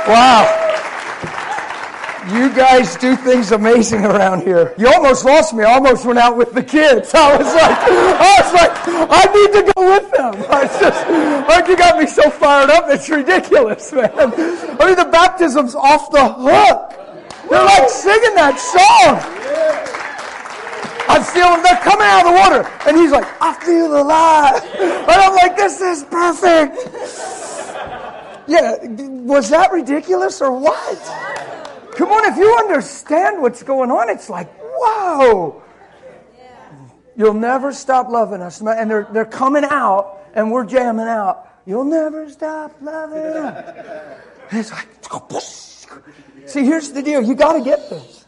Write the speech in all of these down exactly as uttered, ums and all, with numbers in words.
Wow. You guys do things amazing around here. You almost lost me. I almost went out with the kids. I was like, I was like, I need to go with them. I was just, like, you got me so fired up. It's ridiculous, man. I mean, the baptism's off the hook. They're like singing that song. I feel them. They're coming out of the water. And he's like, I feel alive. And I'm like, this is perfect. Yeah, was that ridiculous or what? Come on, if you understand what's going on, it's like, whoa. You'll never stop loving us. And they're, they're coming out, and we're jamming out. You'll never stop loving us. And it's like, see, here's the deal. You got to get this.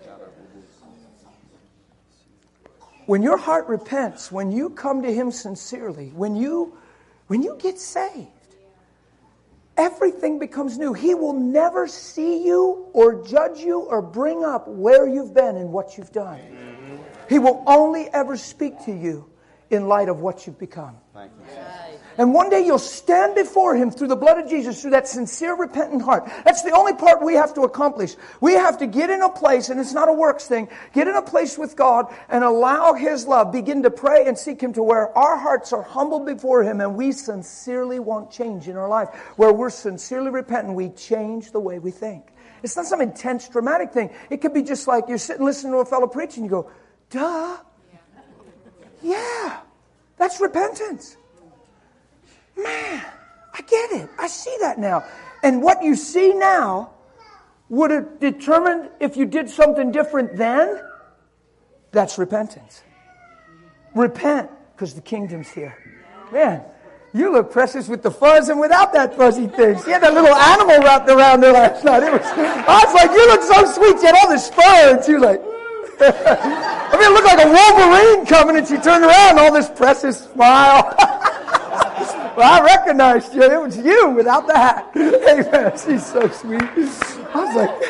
When your heart repents, when you come to Him sincerely, when you, when you get saved, everything becomes new. He will never see you or judge you or bring up where you've been and what you've done. Mm-hmm. He will only ever speak to you in light of what you've become. Thank you. And one day you'll stand before Him through the blood of Jesus, through that sincere, repentant heart. That's the only part we have to accomplish. We have to get in a place, and it's not a works thing, get in a place with God and allow His love, begin to pray and seek Him to where our hearts are humbled before Him and we sincerely want change in our life. Where we're sincerely repentant, we change the way we think. It's not some intense, dramatic thing. It could be just like you're sitting listening to a fellow preach and you go, duh. Yeah, that's repentance. Man, I get it. I see that now. And what you see now would have determined if you did something different then. That's repentance. Repent, because the kingdom's here. Man, you look precious with the fuzz and without that fuzzy thing. She had that little animal wrapped around her last night. It was, I was like, you look so sweet. She had all this fur, and she was like, I mean, it looked like a Wolverine coming, and she turned around, and all this precious smile. Well, I recognized you. It was you without the hat. Hey, man, she's so sweet. I was like,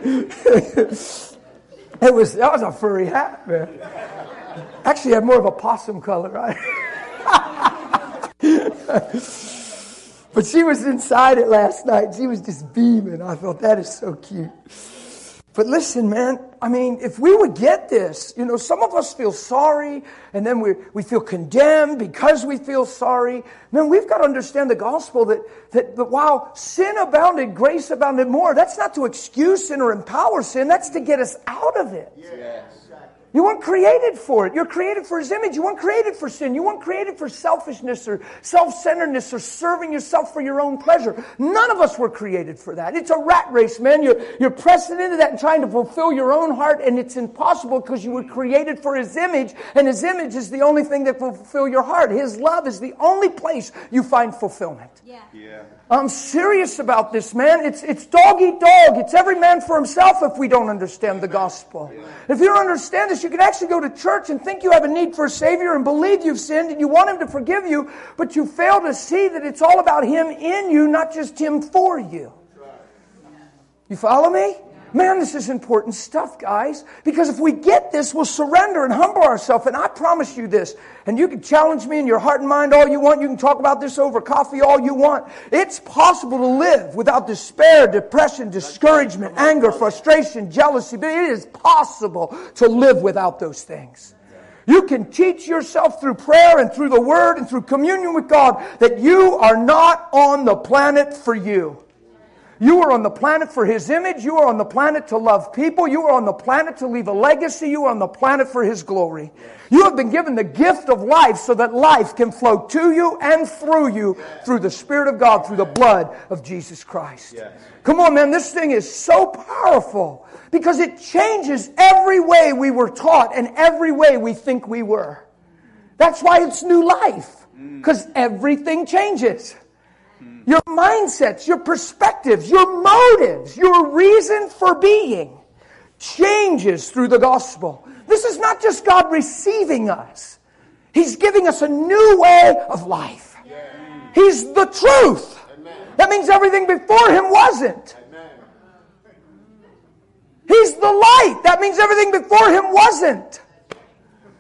hey. It was, that was a furry hat, man. Actually, it had more of a possum color, right? But she was inside it last night. She was just beaming. I thought, that is so cute. But listen, man, I mean, if we would get this, you know, some of us feel sorry, and then we we feel condemned because we feel sorry. Man, we've got to understand the gospel that, that, that while sin abounded, grace abounded more. That's not to excuse sin or empower sin. That's to get us out of it. Yes. You weren't created for it. You're created for His image. You weren't created for sin. You weren't created for selfishness or self-centeredness or serving yourself for your own pleasure. None of us were created for that. It's a rat race, man. You're, you're pressing into that and trying to fulfill your own heart, and it's impossible because you were created for His image, and His image is the only thing that will fulfill your heart. His love is the only place you find fulfillment. Yeah. Yeah. I'm serious about this, man. It's it's dog eat dog. It's every man for himself if we don't understand the gospel. If you don't understand this, you can actually go to church and think you have a need for a Savior and believe you've sinned and you want Him to forgive you, but you fail to see that it's all about Him in you, not just Him for you. You follow me? Man, this is important stuff, guys. Because if we get this, we'll surrender and humble ourselves. And I promise you this. And you can challenge me in your heart and mind all you want. You can talk about this over coffee all you want. It's possible to live without despair, depression, discouragement, anger, frustration, jealousy. But it is possible to live without those things. You can teach yourself through prayer and through the Word and through communion with God that you are not on the planet for you. You are on the planet for His image. You are on the planet to love people. You are on the planet to leave a legacy. You are on the planet for His glory. You have been given the gift of life so that life can flow to you and through you through the Spirit of God, through the blood of Jesus Christ. Come on, man. This thing is so powerful because it changes every way we were taught and every way we think we were. That's why it's new life, because everything changes. Your mindsets, your perspectives, your motives, your reason for being changes through the gospel. This is not just God receiving us. He's giving us a new way of life. He's the truth. That means everything before Him wasn't. He's the light. That means everything before Him wasn't.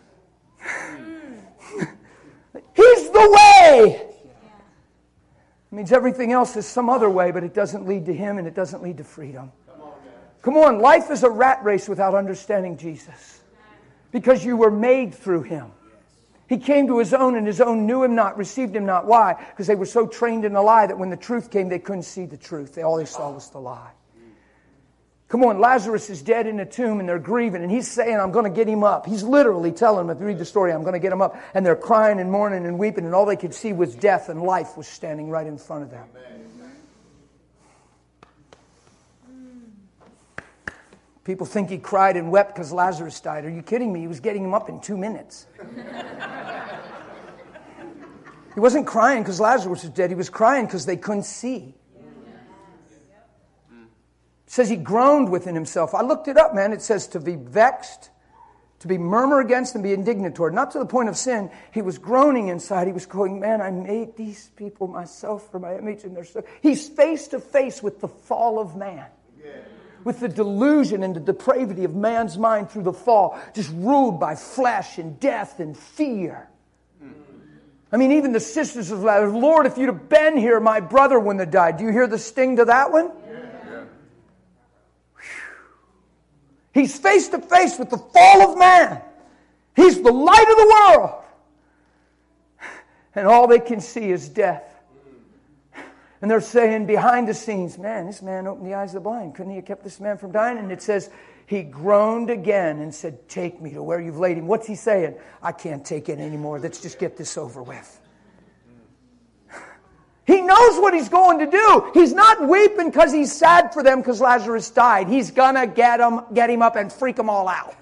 He's the way. It means everything else is some other way, but it doesn't lead to Him and it doesn't lead to freedom. Come on, life is a rat race without understanding Jesus. Because you were made through Him. He came to His own and His own knew Him not, received Him not. Why? Because they were so trained in the lie that when the truth came, they couldn't see the truth. They, all they saw was the lie. Come on, Lazarus is dead in a tomb and they're grieving. And He's saying, I'm going to get him up. He's literally telling them, if you read the story, I'm going to get him up. And they're crying and mourning and weeping. And all they could see was death, and life was standing right in front of them. People think He cried and wept because Lazarus died. Are you kidding me? He was getting him up in two minutes. He wasn't crying because Lazarus was dead. He was crying because they couldn't see. It says He groaned within Himself. I looked it up, man. It says to be vexed, to be murmur against, and be indignant toward. Not to the point of sin. He was groaning inside. He was going, man, I made these people myself for my image. And they're so... He's face to face with the fall of man. With the delusion and the depravity of man's mind through the fall. Just ruled by flesh and death and fear. I mean, even the sisters of Lazarus, Lord, if you'd have been here, my brother wouldn't have died. Do you hear the sting to that one? Yeah. He's face to face with the fall of man. He's the light of the world. And all they can see is death. And they're saying behind the scenes, man, this man opened the eyes of the blind. Couldn't He have kept this man from dying? And it says, He groaned again and said, take me to where you've laid him. What's He saying? I can't take it anymore. Let's just get this over with. He knows what He's going to do. He's not weeping because He's sad for them because Lazarus died. He's going to get him, get him up and freak them all out.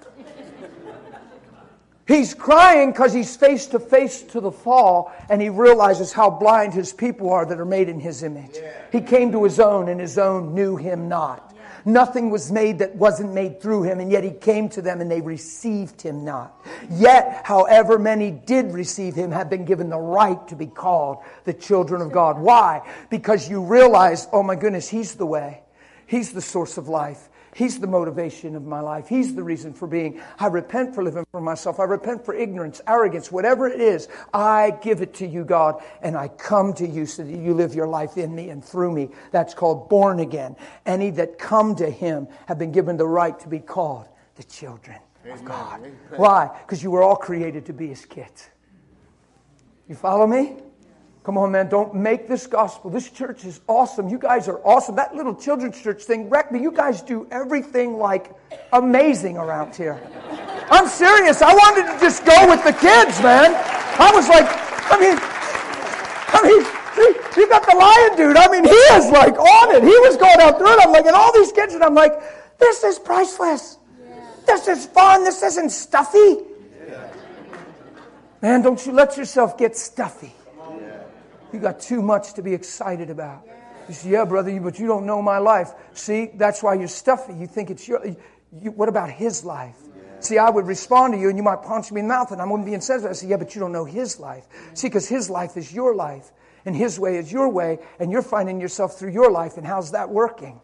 He's crying because he's face to face to the fall, and he realizes how blind His people are that are made in His image. Yeah. He came to His own, and His own knew Him not. Yeah. Nothing was made that wasn't made through Him, and yet He came to them, and they received Him not. Yet, however many did receive Him have been given the right to be called the children of God. Why? Because you realize, oh my goodness, He's the way. He's the source of life. He's the motivation of my life. He's the reason for being. I repent for living for myself. I repent for ignorance, arrogance, whatever it is. I give it to you, God, and I come to you so that you live your life in me and through me. That's called born again. Any that come to Him have been given the right to be called the children of God. Amen. Why? Because you were all created to be His kids. You follow me? Come on, man, don't make this gospel. This church is awesome. You guys are awesome. That little children's church thing wrecked me. You guys do everything like amazing around here. I'm serious. I wanted to just go with the kids, man. I was like, I mean, I mean, you got the lion dude. I mean, he is like on it. He was going out through it. I'm like, and all these kids, and I'm like, this is priceless. Yeah. This is fun. This isn't stuffy. Yeah. Man, don't you let yourself get stuffy. You got too much to be excited about. You say, yeah, brother, but you don't know my life. See, that's why you're stuffy. You think it's your... You, what about His life? Yeah. See, I would respond to you and you might punch me in the mouth and I wouldn't be insensitive. I say, yeah, but you don't know His life. See, because His life is your life. And His way is your way. And you're finding yourself through your life. And how's that working?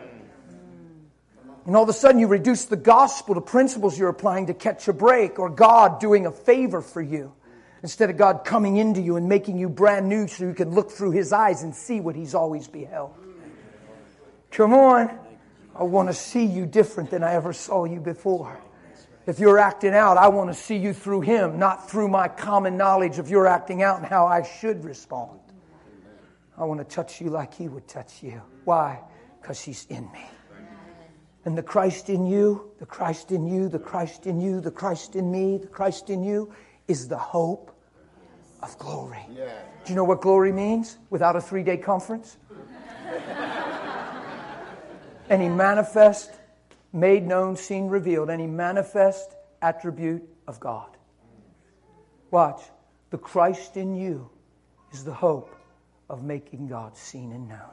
And all of a sudden you reduce the gospel to principles you're applying to catch a break. Or God doing a favor for you. Instead of God coming into you and making you brand new so you can look through His eyes and see what He's always beheld. Come on. I want to see you different than I ever saw you before. If you're acting out, I want to see you through Him, not through my common knowledge of your acting out and how I should respond. I want to touch you like He would touch you. Why? Because He's in me. And the Christ in you, the Christ in you, the Christ in you, the Christ in me, the Christ in you is the hope of glory. Yeah. Do you know what glory means without a three-day conference? Any manifest, made known, seen, revealed, any manifest attribute of God. Watch. The Christ in you is the hope of making God seen and known.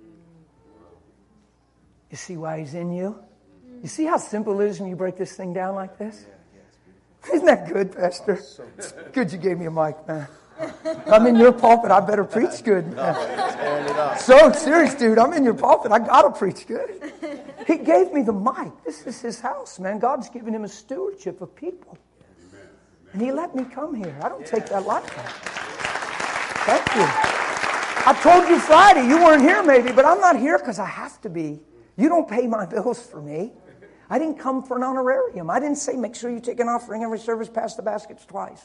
You see why He's in you? You see how simple it is when you break this thing down like this? Isn't that good, Pastor? It's good you gave me a mic, man. I'm in your pulpit. I better preach good, man. So serious, dude. I'm in your pulpit. I got to preach good. He gave me the mic. This is His house, man. God's given Him a stewardship of people. And He let me come here. I don't take that lightly. Thank you. I told you Friday, you weren't here maybe, but I'm not here because I have to be. You don't pay my bills for me. I didn't come for an honorarium. I didn't say, make sure you take an offering every service, pass the baskets twice.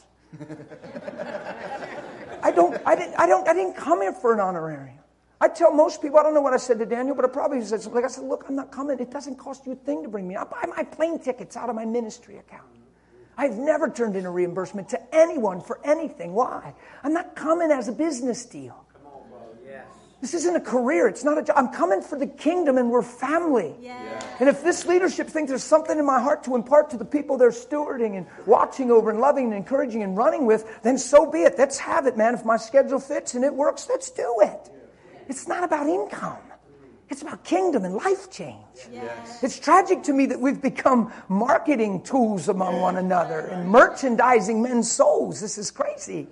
I don't, I didn't, I don't, I didn't come here for an honorarium. I tell most people, I don't know what I said to Daniel, but I probably said something like, I said, look, I'm not coming. It doesn't cost you a thing to bring me. I buy my plane tickets out of my ministry account. I've never turned in a reimbursement to anyone for anything. Why? I'm not coming as a business deal. Come on, brother. Yes. This isn't a career. It's not a job. I'm coming for the kingdom, and we're family. Yes. And if this leadership thinks there's something in my heart to impart to the people they're stewarding and watching over and loving and encouraging and running with, then so be it. Let's have it, man. If my schedule fits and it works, let's do it. It's not about income. It's about kingdom and life change. Yes. It's tragic to me that we've become marketing tools among one another and merchandising men's souls. This is crazy.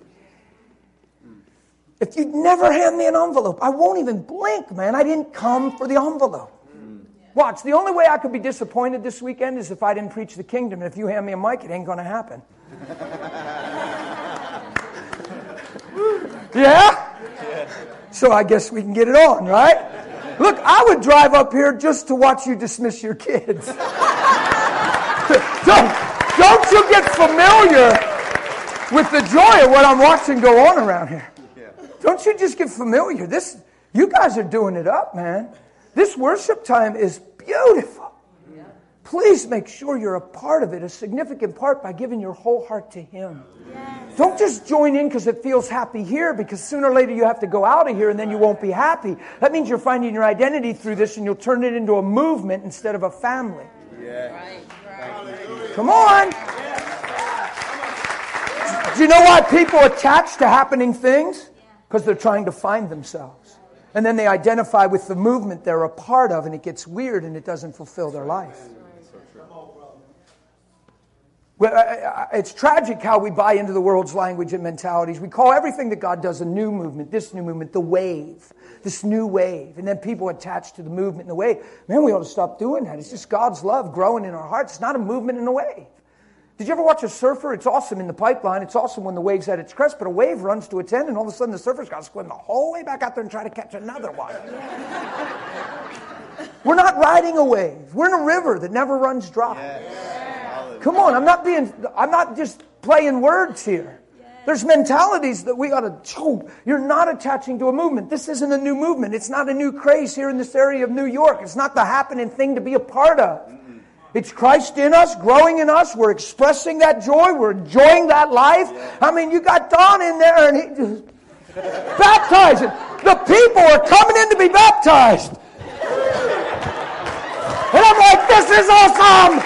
If you'd never hand me an envelope, I won't even blink, man. I didn't come for the envelope. Watch, the only way I could be disappointed this weekend is if I didn't preach the kingdom. And if you hand me a mic, it ain't going to happen. Yeah? So I guess we can get it on, right? Look, I would drive up here just to watch you dismiss your kids. don't, don't you get familiar with the joy of what I'm watching go on around here? Don't you just get familiar? This, you guys are doing it up, man. This worship time is beautiful. Please make sure you're a part of it, a significant part, by giving your whole heart to Him. Yes. Don't just join in because it feels happy here, because sooner or later you have to go out of here and then you won't be happy. That means you're finding your identity through this, and you'll turn it into a movement instead of a family. Yeah. Right, right. Come on. Do you know why people attach to happening things? Because they're trying to find themselves. And then they identify with the movement they're a part of, and it gets weird and it doesn't fulfill their life. Well, it's tragic how we buy into the world's language and mentalities. We call everything that God does a new movement, this new movement, the wave, this new wave. And then people attach to the movement and the wave. Man, we ought to stop doing that. It's just God's love growing in our hearts. It's not a movement and a wave. Did you ever watch a surfer? It's awesome in the pipeline. It's awesome when the wave's at its crest, but a wave runs to its end, and all of a sudden the surfer's got to swim the whole way back out there and try to catch another one. We're not riding a wave. We're in a river that never runs dry. Yes. Come on, I'm not being, I'm not just playing words here. There's mentalities that we got to, oh, you're not attaching to a movement. This isn't a new movement. It's not a new craze here in this area of New York. It's not the happening thing to be a part of. It's Christ in us, growing in us. We're expressing that joy. We're enjoying that life. I mean, you got Don in there and he just baptizing. The people are coming in to be baptized. And I'm like, this is awesome.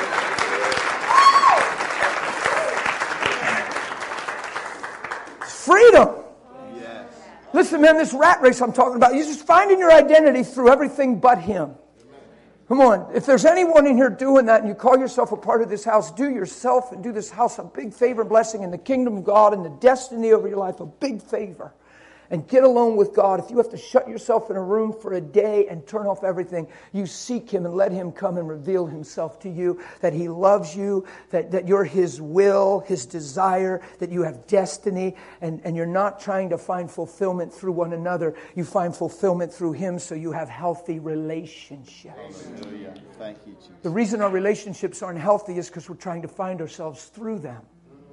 Freedom. Yes. Listen, man, this rat race I'm talking about, you're just finding your identity through everything but Him. Come on. If there's anyone in here doing that and you call yourself a part of this house, do yourself and do this house a big favor, blessing in the kingdom of God and the destiny over your life, a big favor. And get alone with God. If you have to shut yourself in a room for a day and turn off everything, you seek Him and let Him come and reveal Himself to you, that He loves you, that, that you're His will, His desire, that you have destiny, and, and you're not trying to find fulfillment through one another. You find fulfillment through Him, so you have healthy relationships. Hallelujah. Thank you, Jesus. The reason our relationships aren't healthy is because we're trying to find ourselves through them.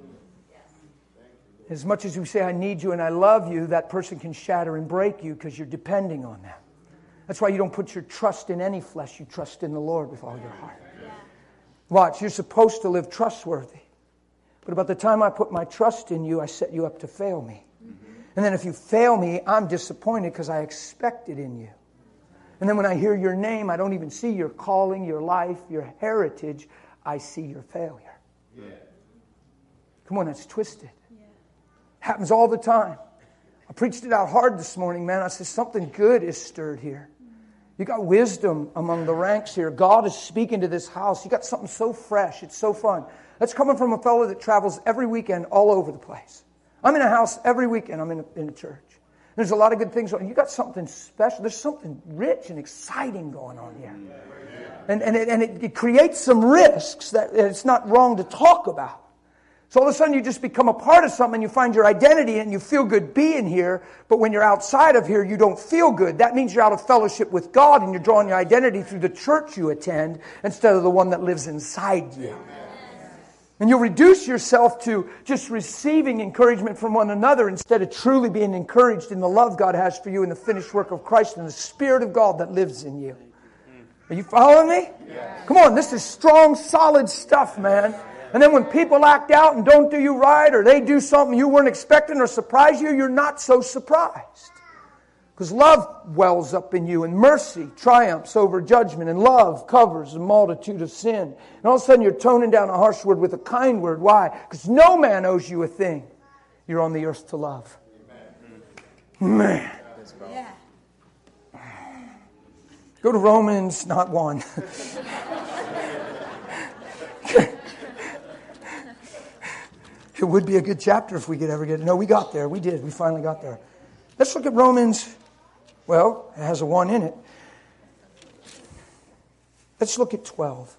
As much as we say, I need you and I love you, that person can shatter and break you because you're depending on them. That's why you don't put your trust in any flesh. You trust in the Lord with all your heart. Watch, you're supposed to live trustworthy. But about the time I put my trust in you, I set you up to fail me. And then if you fail me, I'm disappointed because I expect it in you. And then when I hear your name, I don't even see your calling, your life, your heritage. I see your failure. Yeah. Come on, that's twisted. Happens all the time. I preached it out hard this morning, man. I said something good is stirred here. You got wisdom among the ranks here. God is speaking to this house. You got something so fresh. It's so fun. That's coming from a fellow that travels every weekend all over the place. I'm in a house every weekend. I'm in a, in a church. There's a lot of good things going on. You got something special. There's something rich and exciting going on here. And, and, it, and it, it creates some risks that it's not wrong to talk about. So So all of a sudden you just become a part of something, you find your identity and you feel good being here, but when you're outside of here, you don't feel good. That means you're out of fellowship with God and you're drawing your identity through the church you attend instead of the one that lives inside you. And you'll reduce yourself to just receiving encouragement from one another instead of truly being encouraged in the love God has for you and the finished work of Christ and the Spirit of God that lives in you. Are you following me? Yeah. Come on, this is strong, solid stuff, man. And then when people act out and don't do you right, or they do something you weren't expecting or surprise you, you're not so surprised. Because love wells up in you, and mercy triumphs over judgment, and love covers a multitude of sin. And all of a sudden you're toning down a harsh word with a kind word. Why? Because no man owes you a thing. You're on the earth to love. Amen. Man. Yeah. Go to Romans, not one. It would be a good chapter if we could ever get it. No, we got there. We did. We finally got there. Let's look at Romans. Well, it has a one in it. Let's look at twelve.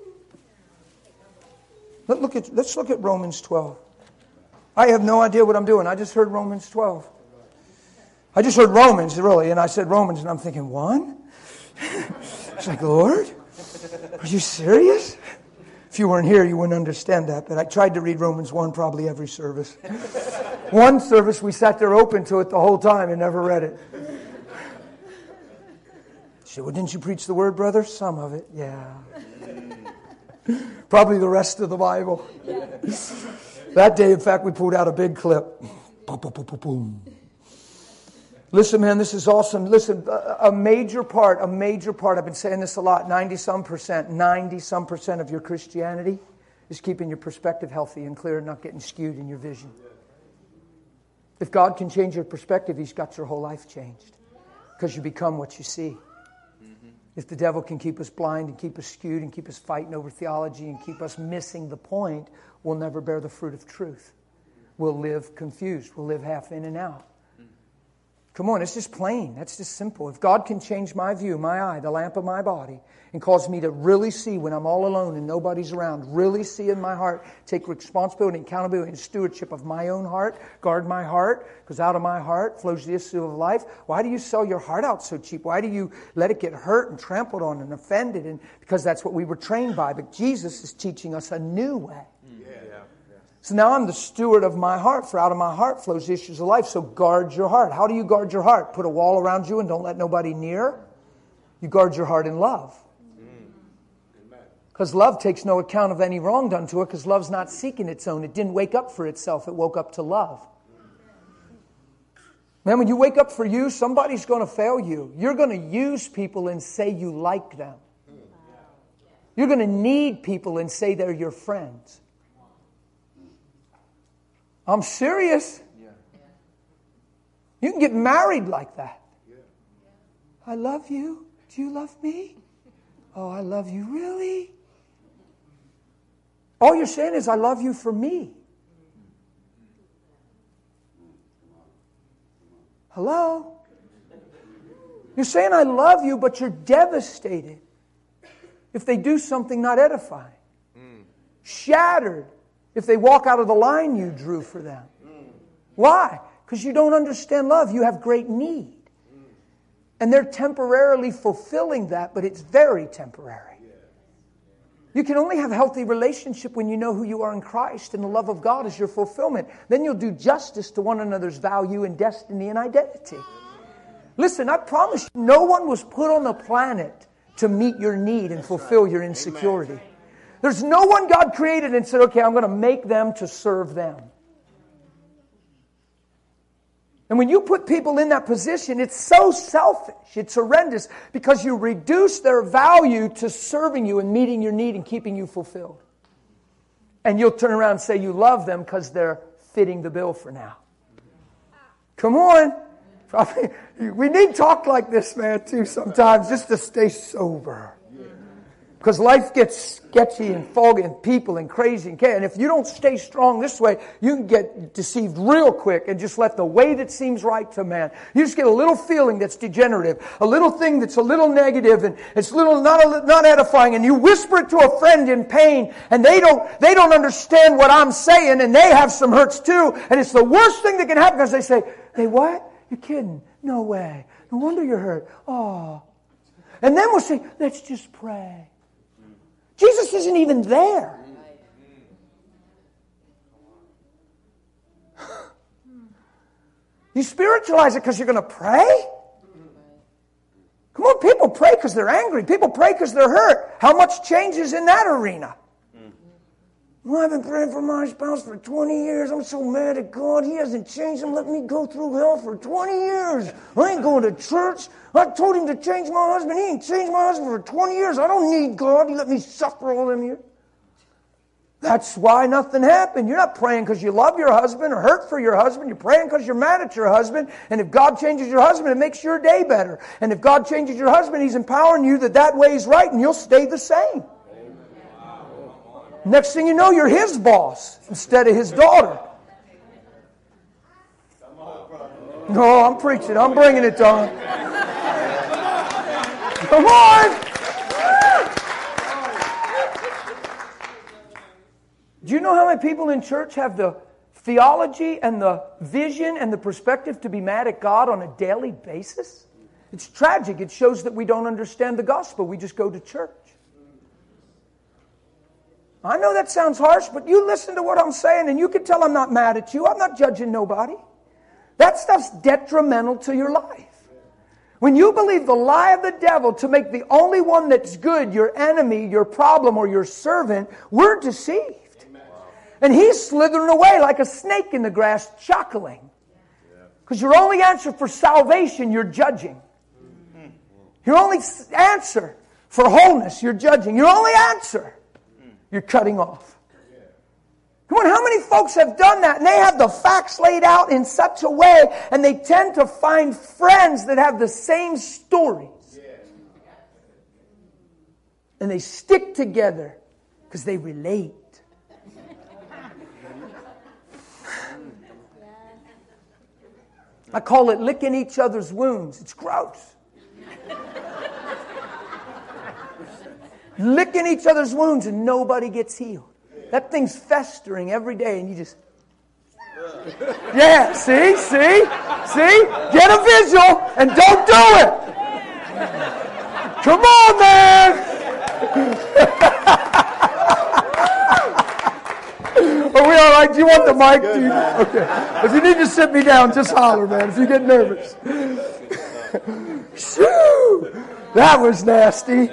Let's look at, let's look at Romans twelve. I have no idea what I'm doing. I just heard Romans twelve. I just heard Romans, really, and I said Romans, and I'm thinking, one? It's like, Lord, are you serious? If you weren't here, you wouldn't understand that. But I tried to read Romans one probably every service. One service, we sat there open to it the whole time and never read it. She said, well, didn't you preach the word, brother? Some of it, yeah. Probably the rest of the Bible. That day, in fact, we pulled out a big clip. Boom, boom, boom, boom, boom. Listen, man, this is awesome. Listen, a major part, a major part, I've been saying this a lot, ninety-some percent, ninety-some percent of your Christianity is keeping your perspective healthy and clear and not getting skewed in your vision. If God can change your perspective, He's got your whole life changed because you become what you see. If the devil can keep us blind and keep us skewed and keep us fighting over theology and keep us missing the point, we'll never bear the fruit of truth. We'll live confused. We'll live half in and out. Come on, it's just plain. That's just simple. If God can change my view, my eye, the lamp of my body, and cause me to really see when I'm all alone and nobody's around, really see in my heart, take responsibility, accountability, and stewardship of my own heart, guard my heart, because out of my heart flows the issue of life. Why do you sell your heart out so cheap? Why do you let it get hurt and trampled on and offended? And because that's what we were trained by. But Jesus is teaching us a new way. So now I'm the steward of my heart, for out of my heart flows the issues of life. So guard your heart. How do you guard your heart? Put a wall around you and don't let nobody near? You guard your heart in love. Because love takes no account of any wrong done to it, because love's not seeking its own. It didn't wake up for itself. It woke up to love. Man, when you wake up for you, somebody's going to fail you. You're going to use people and say you like them. You're going to need people and say they're your friends. I'm serious. You can get married like that. I love you. Do you love me? Oh, I love you. Really? All you're saying is, I love you for me. Hello? You're saying, I love you, but you're devastated if they do something not edifying. Shattered if they walk out of the line you drew for them. Why? Because you don't understand love. You have great need. And they're temporarily fulfilling that, but it's very temporary. You can only have a healthy relationship when you know who you are in Christ and the love of God is your fulfillment. Then you'll do justice to one another's value and destiny and identity. Listen, I promise you, no one was put on the planet to meet your need and fulfill your insecurity. There's no one God created and said, okay, I'm going to make them to serve them. And when you put people in that position, it's so selfish. It's horrendous because you reduce their value to serving you and meeting your need and keeping you fulfilled. And you'll turn around and say you love them because they're fitting the bill for now. Come on. We need talk like this, man, too, sometimes, just to stay sober. Because life gets sketchy and foggy and people and crazy and chaos. And if you don't stay strong this way, you can get deceived real quick and just let the way that seems right to man. You just get a little feeling that's degenerative, a little thing that's a little negative and it's little not a, not edifying. And you whisper it to a friend in pain, and they don't they don't understand what I'm saying, and they have some hurts too. And it's the worst thing that can happen because they say, "Hey, what? You're kidding? No way. No wonder you're hurt. Oh." And then we'll say, "Let's just pray." Jesus isn't even there. You spiritualize it because you're going to pray? Come on, people pray because they're angry. People pray because they're hurt. How much changes in that arena? Well, I've been praying for my spouse for twenty years. I'm so mad at God. He hasn't changed him. Let me go through hell for twenty years. I ain't going to church. I told him to change my husband. He ain't changed my husband for twenty years. I don't need God. He let me suffer all them years. That's why nothing happened. You're not praying because you love your husband or hurt for your husband. You're praying because you're mad at your husband. And if God changes your husband, it makes your day better. And if God changes your husband, He's empowering you that that way is right and you'll stay the same. Next thing you know, you're his boss instead of his daughter. No, I'm preaching. I'm bringing it, Don. Come on. Do you know how many people in church have the theology and the vision and the perspective to be mad at God on a daily basis? It's tragic. It shows that we don't understand the gospel. We just go to church. I know that sounds harsh, but you listen to what I'm saying and you can tell I'm not mad at you. I'm not judging nobody. That stuff's detrimental to your life. When you believe the lie of the devil to make the only one that's good your enemy, your problem, or your servant, we're deceived. And he's slithering away like a snake in the grass, chuckling. Because your only answer for salvation, you're judging. Your only answer for wholeness, you're judging. Your only answer, you're cutting off. Come on, how many folks have done that? And they have the facts laid out in such a way, and they tend to find friends that have the same stories. And they stick together because they relate. I call it licking each other's wounds. It's gross. Licking each other's wounds and nobody gets healed. That thing's festering every day and you just... Yeah, see, see, see? Get a visual and don't do it. Come on, man. Are we all right? Do you want the mic? Do you... Okay. If you need to sit me down, just holler, man, if you get nervous. Shoo! That was nasty.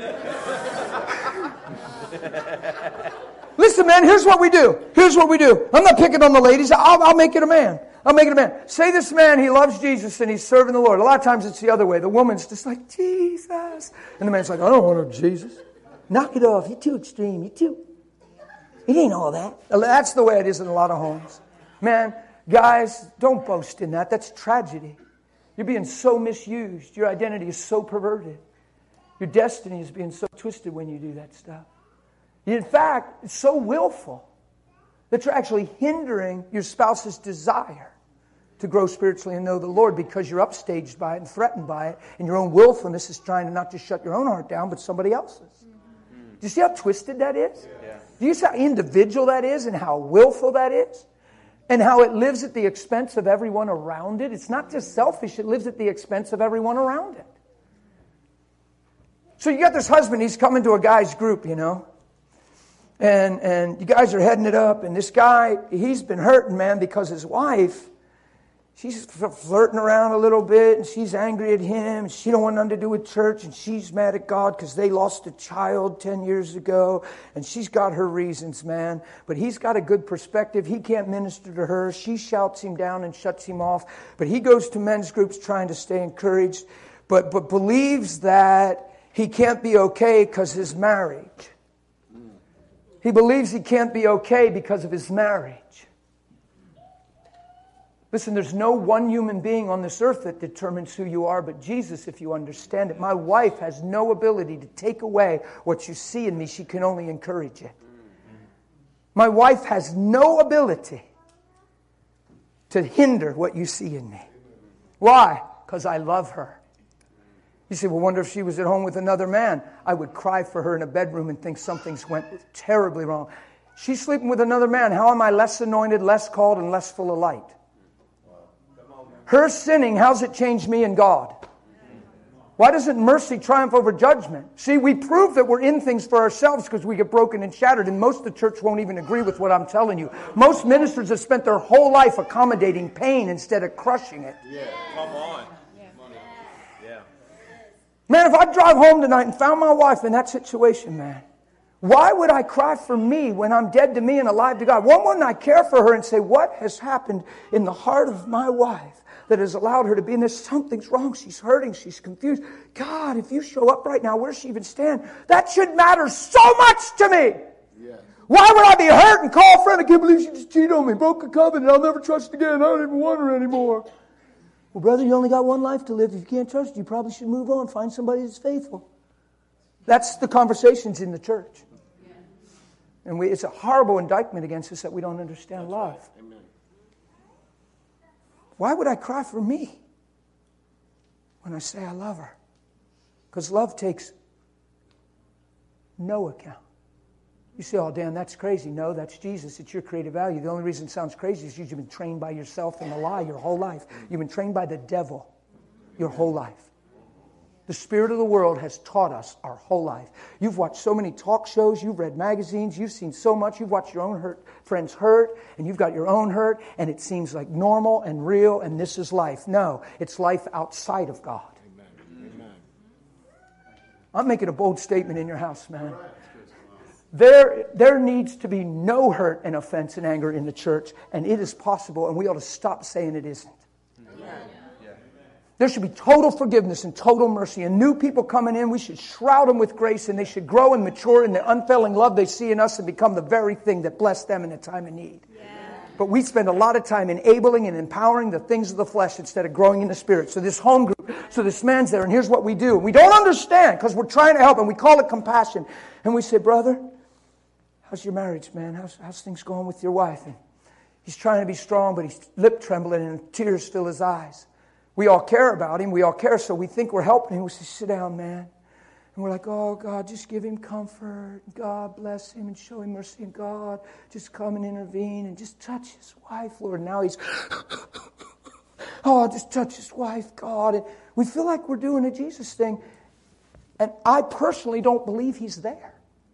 Listen, man, here's what we do. Here's what we do. I'm not picking on the ladies. I'll, I'll make it a man. I'll make it a man. Say this man, he loves Jesus and he's serving the Lord. A lot of times it's the other way. The woman's just like, Jesus. And the man's like, I don't want no Jesus. Knock it off. You're too extreme. You're too... It ain't all that. That's the way it is in a lot of homes. Man, guys, don't boast in that. That's tragedy. You're being so misused. Your identity is so perverted. Your destiny is being so twisted when you do that stuff. In fact, it's so willful that you're actually hindering your spouse's desire to grow spiritually and know the Lord because you're upstaged by it and threatened by it, and your own willfulness is trying to not just shut your own heart down, but somebody else's. Do you see how twisted that is? Yeah. Do you see how individual that is and how willful that is? And how it lives at the expense of everyone around it? It's not just selfish, it lives at the expense of everyone around it. So you got this husband, he's coming to a guy's group, you know. And and you guys are heading it up, and this guy, he's been hurting, man, because his wife, she's flirting around a little bit, and she's angry at him. She don't want nothing to do with church, and she's mad at God because they lost a child ten years ago, and she's got her reasons, man. But he's got a good perspective. He can't minister to her. She shouts him down and shuts him off. But he goes to men's groups trying to stay encouraged, but but believes that he can't be okay because his marriage. He believes he can't be okay because of his marriage. Listen, there's no one human being on this earth that determines who you are but Jesus, if you understand it. My wife has no ability to take away what you see in me. She can only encourage it. My wife has no ability to hinder what you see in me. Why? Because I love her. You say, well, wonder if she was at home with another man. I would cry for her in a bedroom and think something's went terribly wrong. She's sleeping with another man. How am I less anointed, less called, and less full of light? Her sinning, how's it changed me and God? Why doesn't mercy triumph over judgment? See, we prove that we're in things for ourselves because we get broken and shattered, and most of the church won't even agree with what I'm telling you. Most ministers have spent their whole life accommodating pain instead of crushing it. Yeah, come on. Yeah. Man, if I drive home tonight and found my wife in that situation, man, why would I cry for me when I'm dead to me and alive to God? Why wouldn't I care for her and say, what has happened in the heart of my wife that has allowed her to be in this? Something's wrong. She's hurting. She's confused. God, if you show up right now, where does she even stand? That should matter so much to me. Yeah. Why would I be hurt and call a friend? I can't believe she just cheated on me, broke a covenant. I'll never trust again. I don't even want her anymore. Well, brother, you only got one life to live. If you can't trust, you probably should move on. Find somebody that's faithful. That's the conversations in the church. And we, it's a horrible indictment against us that we don't understand love. Right. Amen. Why would I cry for me when I say I love her? Because love takes no account. You say, oh, Dan, that's crazy. No, that's Jesus. It's your creative value. The only reason it sounds crazy is you've been trained by yourself in the lie your whole life. You've been trained by the devil your whole life. The spirit of the world has taught us our whole life. You've watched so many talk shows. You've read magazines. You've seen so much. You've watched your own hurt, friends hurt, and you've got your own hurt, and it seems like normal and real, and this is life. No, it's life outside of God. Amen. Amen. I'm making a bold statement in your house, man. There, there needs to be no hurt and offense and anger in the church, and it is possible, and we ought to stop saying it isn't. There should be total forgiveness and total mercy. And new people coming in, we should shroud them with grace, and they should grow and mature in the unfailing love they see in us and become the very thing that blessed them in a time of need. Yeah. But we spend a lot of time enabling and empowering the things of the flesh instead of growing in the spirit. So this home group, so this man's there, and here's what we do. We don't understand because we're trying to help, and we call it compassion. And we say, brother, how's your marriage, man? How's, how's things going with your wife? And he's trying to be strong, but he's lip trembling and tears fill his eyes. We all care about him. We all care, so we think we're helping him. We say, sit down, man. And we're like, oh, God, just give him comfort. God bless him and show him mercy. And God, just come and intervene and just touch his wife, Lord. And now he's, oh, just touch his wife, God. And we feel like we're doing a Jesus thing. And I personally don't believe he's there.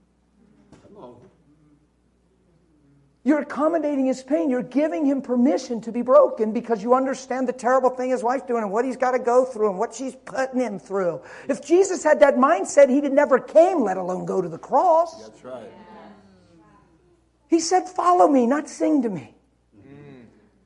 You're accommodating his pain. You're giving him permission to be broken because you understand the terrible thing his wife's doing and what he's got to go through and what she's putting him through. If Jesus had that mindset, he'd have never came, let alone go to the cross. That's right. He said, follow me, not sing to me. Mm.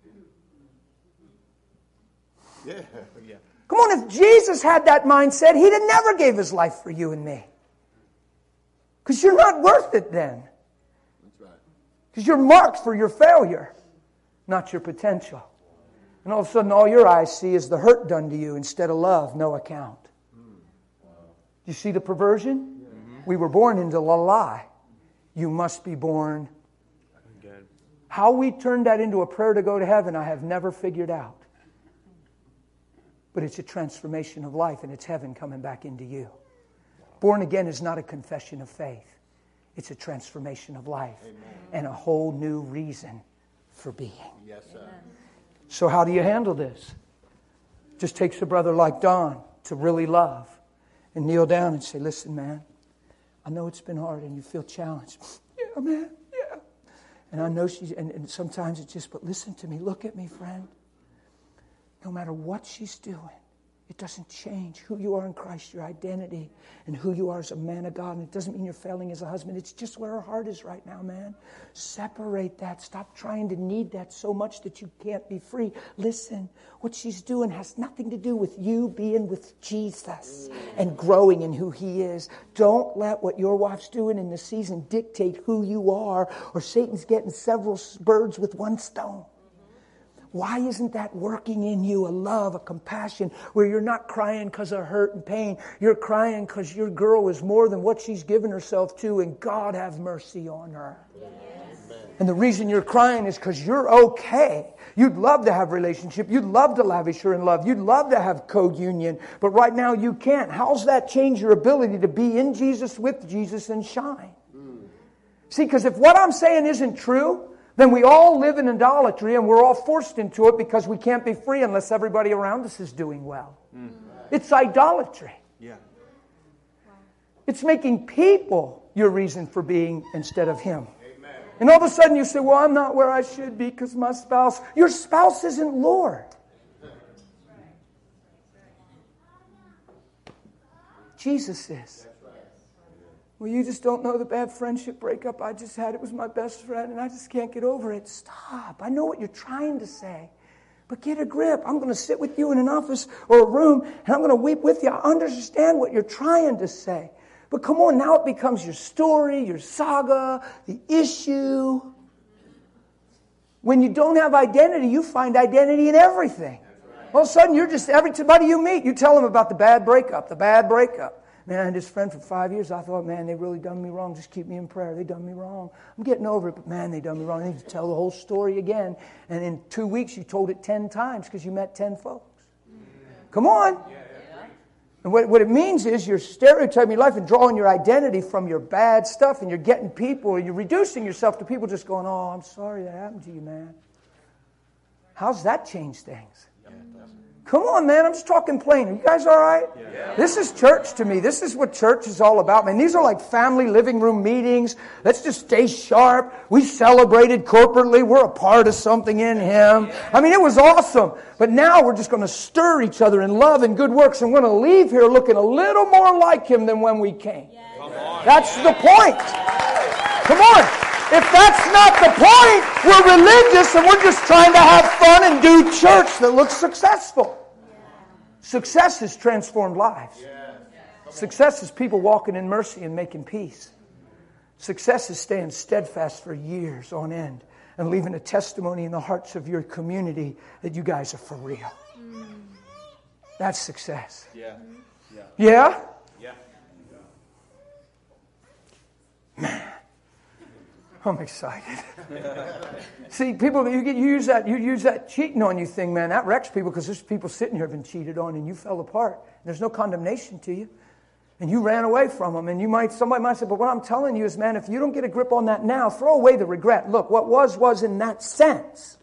Yeah, yeah. Come on, if Jesus had that mindset, he'd have never gave his life for you and me. Because you're not worth it then. Because you're marked for your failure, not your potential. And all of a sudden, all your eyes see is the hurt done to you instead of love, no account. Do you see the perversion? Mm-hmm. We were born into a lie. You must be born. Again. How we turned that into a prayer to go to heaven, I have never figured out. But it's a transformation of life, and it's heaven coming back into you. Born again is not a confession of faith. It's a transformation of life. Amen. And a whole new reason for being. Yes, sir. Amen. So how do you handle this? It just takes a brother like Don to really love and kneel down and say, listen, man, I know it's been hard and you feel challenged. Yeah, man, yeah. And I know she's, and, and sometimes it's just, but listen to me, look at me, friend. No matter what she's doing, it doesn't change who you are in Christ, your identity, and who you are as a man of God. And it doesn't mean you're failing as a husband. It's just where her heart is right now, man. Separate that. Stop trying to need that so much that you can't be free. Listen, what she's doing has nothing to do with you being with Jesus and growing in who he is. Don't let what your wife's doing in the season dictate who you are, or Satan's getting several birds with one stone. Why isn't that working in you? A love, a compassion, where you're not crying because of hurt and pain. You're crying because your girl is more than what she's given herself to, and God have mercy on her. Yes. And the reason you're crying is because you're okay. You'd love to have a relationship. You'd love to lavish her in love. You'd love to have co-union. But right now you can't. How's that change your ability to be in Jesus, with Jesus, and shine? Mm. See, because if what I'm saying isn't true, then we all live in idolatry and we're all forced into it because we can't be free unless everybody around us is doing well. Mm. It's idolatry. Yeah. It's making people your reason for being instead of Him. Amen. And all of a sudden you say, well, I'm not where I should be because my spouse... Your spouse isn't Lord. Jesus is. Well, you just don't know the bad friendship breakup I just had. It was my best friend, and I just can't get over it. Stop. I know what you're trying to say. But get a grip. I'm going to sit with you in an office or a room, and I'm going to weep with you. I understand what you're trying to say. But come on, now it becomes your story, your saga, the issue. When you don't have identity, you find identity in everything. All of a sudden, you're just, everybody you meet, you tell them about the bad breakup, the bad breakup. Man, I had this friend for five years. I thought, man, they really done me wrong. Just keep me in prayer. They done me wrong. I'm getting over it, but man, they done me wrong. I need to tell the whole story again. And in two weeks, you told it ten times because you met ten folks. Come on. And what, what it means is you're stereotyping your life and drawing your identity from your bad stuff, and you're getting people, and you're reducing yourself to people just going, oh, I'm sorry that happened to you, man. How's that change things? Come on, man. I'm just talking plain. Are you guys all right? Yeah. This is church to me. This is what church is all about, man. These are like family living room meetings. Let's just stay sharp. We celebrated corporately. We're a part of something in Him. I mean, it was awesome. But now we're just going to stir each other in love and good works, and we're going to leave here looking a little more like Him than when we came. That's the point. Come on. If that's not the point, we're religious and we're just trying to have fun and do church that looks successful. Success has transformed lives. Success is people walking in mercy and making peace. Success is staying steadfast for years on end and leaving a testimony in the hearts of your community that you guys are for real. That's success. Yeah? Yeah? Yeah. Man. I'm excited. See, people, you get you use that you use that cheating on you thing, man. That wrecks people because there's people sitting here have been cheated on, and you fell apart. There's no condemnation to you, and you ran away from them. And you might somebody might say, but what I'm telling you is, man, if you don't get a grip on that now, throw away the regret. Look, what was was in that sense.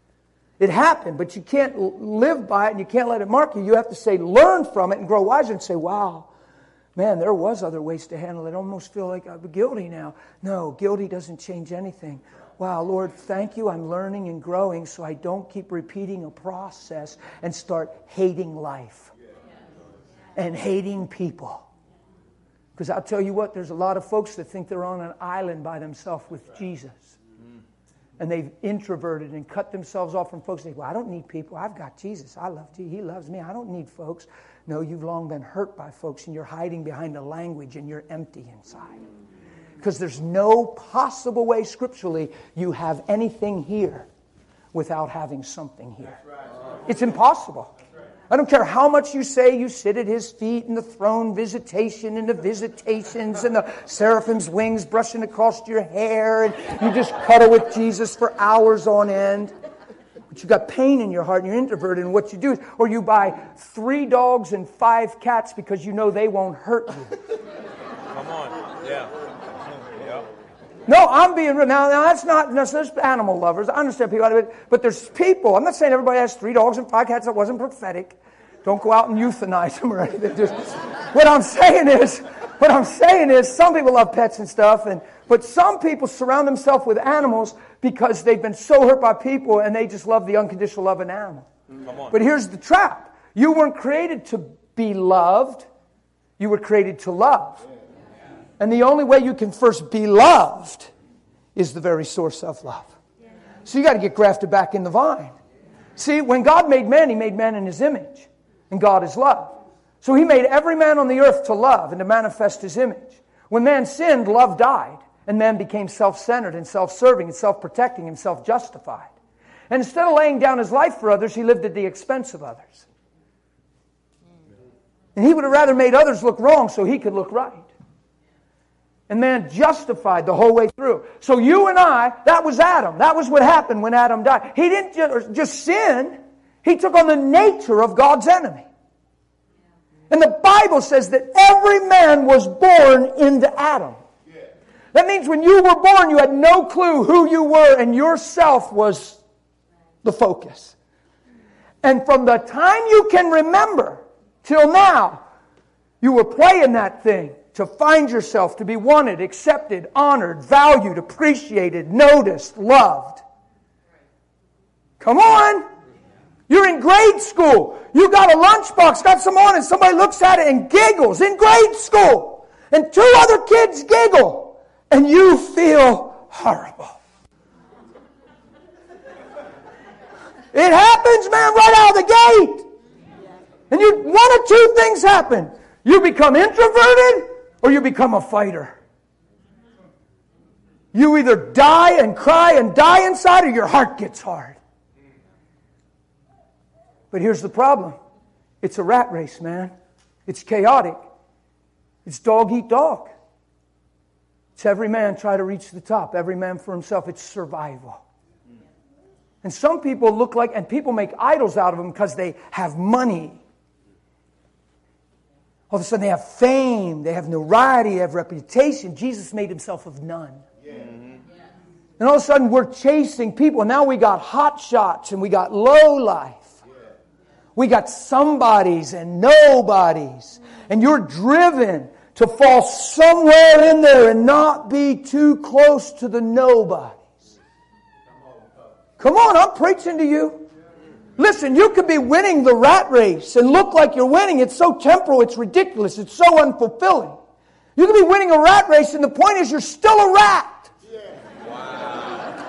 It happened, but you can't live by it, and you can't let it mark you. You have to say, learn from it, and grow wiser, and say, wow. Man, there was other ways to handle it. I almost feel like I'm guilty now. No, guilty doesn't change anything. Wow, Lord, thank you. I'm learning and growing so I don't keep repeating a process and start hating life and hating people. Because I'll tell you what, there's a lot of folks that think they're on an island by themselves with Jesus. And they've introverted and cut themselves off from folks. They say, well, I don't need people. I've got Jesus. I love Jesus. He loves me. I don't need folks. No, you've long been hurt by folks, and you're hiding behind a language, and you're empty inside. Because there's no possible way scripturally you have anything here without having something here. It's impossible. I don't care how much you say you sit at His feet in the throne visitation and the visitations and the seraphim's wings brushing across your hair, and you just cuddle with Jesus for hours on end. But you got pain in your heart and you're introverted, and what you do is, or you buy three dogs and five cats because you know they won't hurt you. Come on. Yeah. Yeah. No, I'm being real. Now, now that's not, no, there's animal lovers. I understand people, but there's people. I'm not saying everybody has three dogs and five cats. That wasn't prophetic. Don't go out and euthanize them or anything. Just, what I'm saying is, what I'm saying is, some people love pets and stuff, and but some people surround themselves with animals because they've been so hurt by people and they just love the unconditional love of an animal. Come on. But here's the trap. You weren't created to be loved. You were created to love. And the only way you can first be loved is the very source of love. So you got to get grafted back in the vine. See, when God made man, He made man in His image. And God is love. So He made every man on the earth to love and to manifest His image. When man sinned, love died. And man became self-centered and self-serving and self-protecting and self-justified. And instead of laying down his life for others, he lived at the expense of others. And he would have rather made others look wrong so he could look right. And man justified the whole way through. So you and I, that was Adam. That was what happened when Adam died. He didn't just, just sin. He took on the nature of God's enemy. And the Bible says that every man was born into Adam. That means when you were born, you had no clue who you were, and yourself was the focus. And from the time you can remember till now, you were playing that thing to find yourself to be wanted, accepted, honored, valued, appreciated, noticed, loved. Come on! You're in grade school. You got a lunchbox, got some on, and somebody looks at it and giggles in grade school. And two other kids giggle. And you feel horrible. It happens, man, right out of the gate. And you, one of two things happen. You become introverted or you become a fighter. You either die and cry and die inside or your heart gets hard. But here's the problem. It's a rat race, man. It's chaotic. It's dog eat dog. It's every man try to reach the top. Every man for himself. It's survival. And some people look like, and people make idols out of them because they have money. All of a sudden they have fame, they have notoriety, they have reputation. Jesus made himself of none. Yeah. And all of a sudden we're chasing people. Now we got hot shots and we got low life. Yeah. We got somebodies and nobodies. And you're driven to fall somewhere in there and not be too close to the nobodies. Come on, I'm preaching to you. Listen, you could be winning the rat race and look like you're winning. It's so temporal, it's ridiculous, it's so unfulfilling. You could be winning a rat race and the point is you're still a rat. Wow.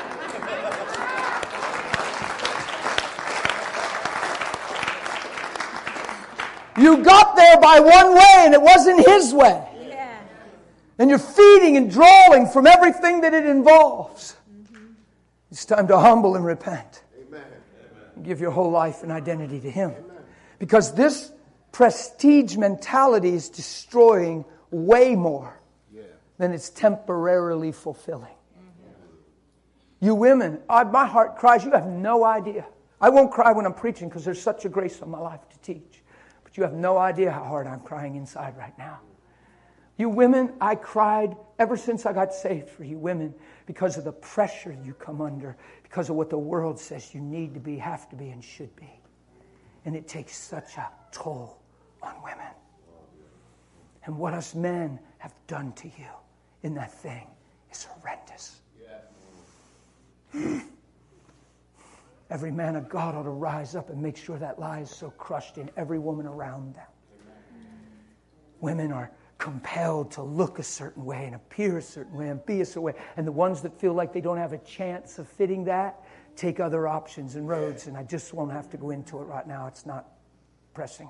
You got there by one way and it wasn't his way. Yeah. And you're feeding and drawing from everything that it involves. Mm-hmm. It's time to humble and repent. Amen. And give your whole life and identity to him. Amen. Because this prestige mentality is destroying way more yeah. than it's temporarily fulfilling. Mm-hmm. You women, I, my heart cries, you have no idea. I won't cry when I'm preaching because there's such a grace on my life to teach. You have no idea how hard I'm crying inside right now. You women, I cried ever since I got saved for you women because of the pressure you come under, because of what the world says you need to be, have to be, and should be. And it takes such a toll on women. And what us men have done to you in that thing is horrendous. Yeah. Every man of God ought to rise up and make sure that lie is so crushed in every woman around them. Amen. Women are compelled to look a certain way and appear a certain way and be a certain way. And the ones that feel like they don't have a chance of fitting that, take other options and roads. And I just won't have to go into it right now. It's not pressing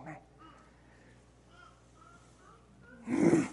me.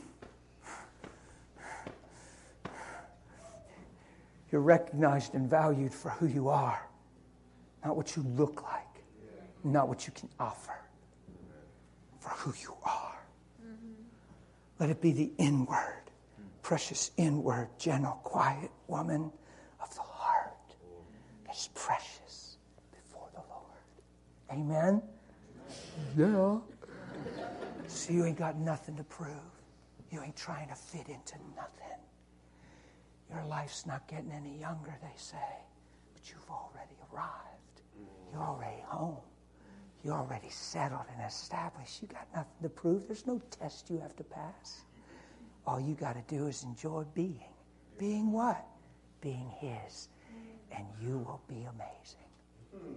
You're recognized and valued for who you are. Not what you look like. Not what you can offer. For who you are. Mm-hmm. Let it be the inward, precious inward, gentle, quiet woman of the heart that is precious before the Lord. Amen? Yeah. So you ain't got nothing to prove. You ain't trying to fit into nothing. Your life's not getting any younger, they say. But you've already arrived. You're already home. You're already settled and established. You got nothing to prove. There's no test you have to pass. All you got to do is enjoy being. Being what? Being his. And you will be amazing.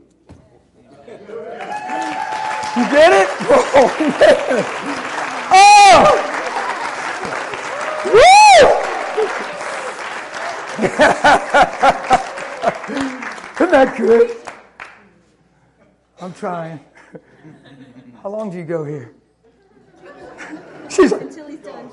You get it? Oh, man. Oh! Woo! Isn't that good? I'm trying. How long do you go here? She's like, until he's done.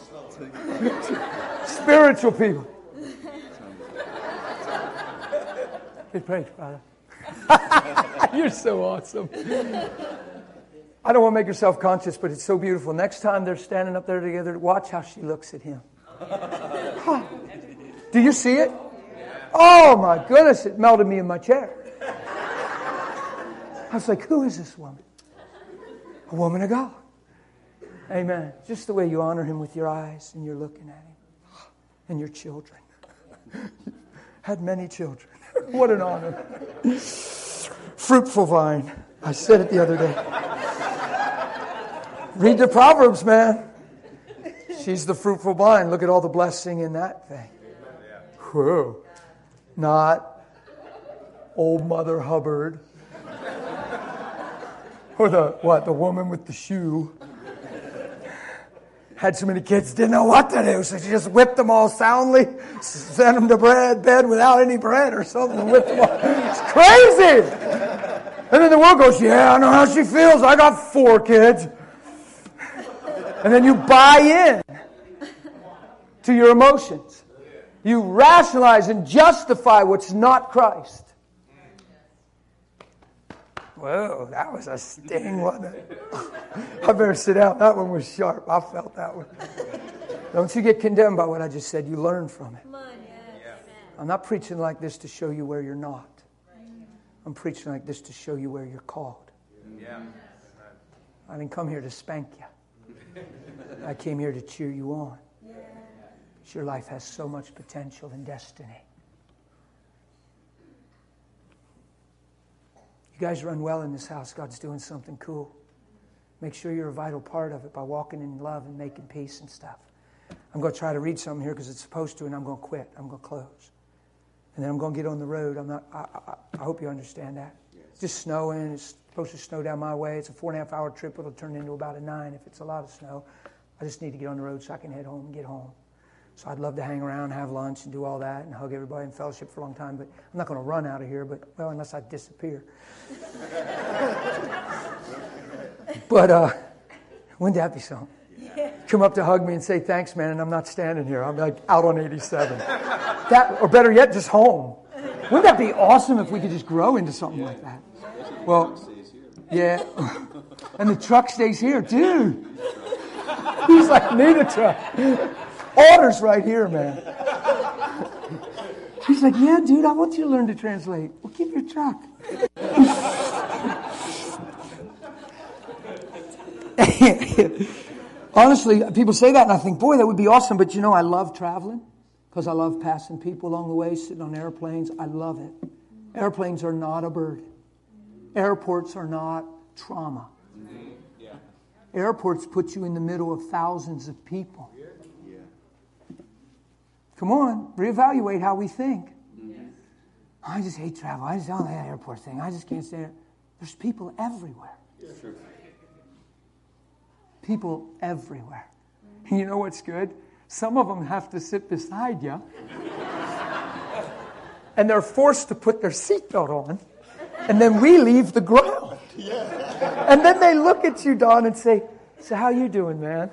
Spiritual people. Good praise, brother. You're so awesome. I don't want to make her self-conscious, but it's so beautiful. Next time they're standing up there together, watch how she looks at him. Huh. Do you see it? Oh my goodness, it melted me in my chair. I was like, who is this woman? A woman of God. Amen. Just the way you honor him with your eyes and you're looking at him. And your children. Had many children. What an honor. Fruitful vine. I said it the other day. Read the Proverbs, man. She's the fruitful vine. Look at all the blessing in that thing. Whoa. Not old Mother Hubbard. Or the, what, the woman with the shoe. Had so many kids, didn't know what to do, so she just whipped them all soundly, sent them to bread, bed without any bread or something, and whipped them all. It's crazy! And then the world goes, yeah, I know how she feels. I got four kids. And then you buy in to your emotions. You rationalize and justify what's not Christ. Whoa, that was a sting, wasn't it? I better sit down. That one was sharp. I felt that one. Don't you get condemned by what I just said. You learn from it. I'm not preaching like this to show you where you're not. I'm preaching like this to show you where you're called. I didn't come here to spank you. I came here to cheer you on. Your life has so much potential and destiny. You guys run well in this house. God's doing something cool. Make sure you're a vital part of it by walking in love and making peace and stuff. I'm going to try to read something here because it's supposed to, and I'm going to quit. I'm going to close. And then I'm going to get on the road. I'm not. I, I, I hope you understand that. Yes. It's just snowing. It's supposed to snow down my way. It's a four and a half hour trip. It'll turn into about a nine if it's a lot of snow. I just need to get on the road so I can head home and get home. So I'd love to hang around, have lunch, and do all that, and hug everybody and fellowship for a long time. But I'm not going to run out of here, but, well, unless I disappear. But uh, wouldn't that be something? Yeah. Come up to hug me and say, thanks, man, and I'm not standing here. I'm like out on eighty-seven. That, or better yet, just home. Wouldn't that be awesome if we could just grow into something yeah. like that? Well, yeah. And the truck stays here, dude. He's like, need a truck. Orders right here, man. He's like, yeah, dude, I want you to learn to translate. Well, keep your truck. Honestly, people say that, and I think, boy, that would be awesome. But, you know, I love traveling because I love passing people along the way, sitting on airplanes. I love it. Airplanes are not a burden. Airports are not trauma. Airports put you in the middle of thousands of people. Come on, reevaluate how we think. Mm-hmm. I just hate travel. I just don't like that airport thing. I just can't stand it. There's people everywhere. Yeah. People everywhere. And you know what's good? Some of them have to sit beside you. And they're forced to put their seatbelt on. And then we leave the ground. Yeah. And then they look at you, Don, and say, so how you doing, man?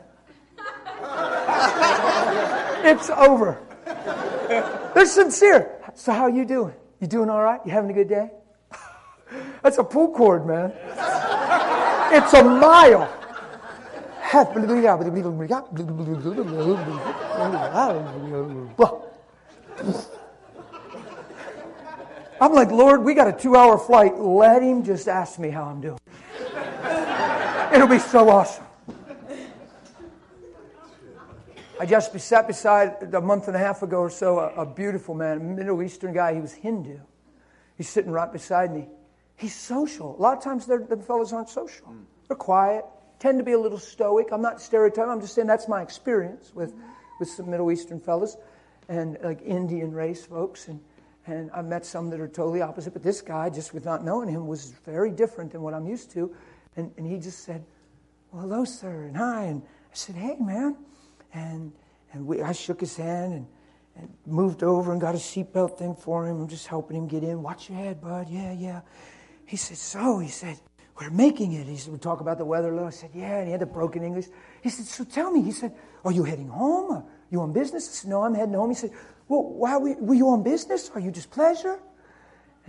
It's over. They're sincere. So how you doing? You doing all right? You having a good day? That's a pull cord, man. It's a mile. I'm like, Lord, we got a two-hour flight. Let him just ask me how I'm doing. It'll be so awesome. I just sat beside, a month and a half ago or so, a, a beautiful man, a Middle Eastern guy. He was Hindu. He's sitting right beside me. He's social. A lot of times the fellows aren't social. Mm. They're quiet, tend to be a little stoic. I'm not stereotyping. I'm just saying that's my experience with, with some Middle Eastern fellas and like Indian race folks. And, and I've met some that are totally opposite. But this guy, just with not knowing him, was very different than what I'm used to. And, and he just said, well, hello, sir, and hi. And I said, hey, man. And and we, I shook his hand and, and moved over and got a seatbelt thing for him. I'm just helping him get in. Watch your head, bud. Yeah, yeah. He said, so, he said, we're making it. He said, we talk about the weather a little. I said, yeah. And he had the broken English. He said, so tell me. He said, are you heading home? Are you on business? I said, no, I'm heading home. He said, well, why were you, were you on business? Are you just pleasure?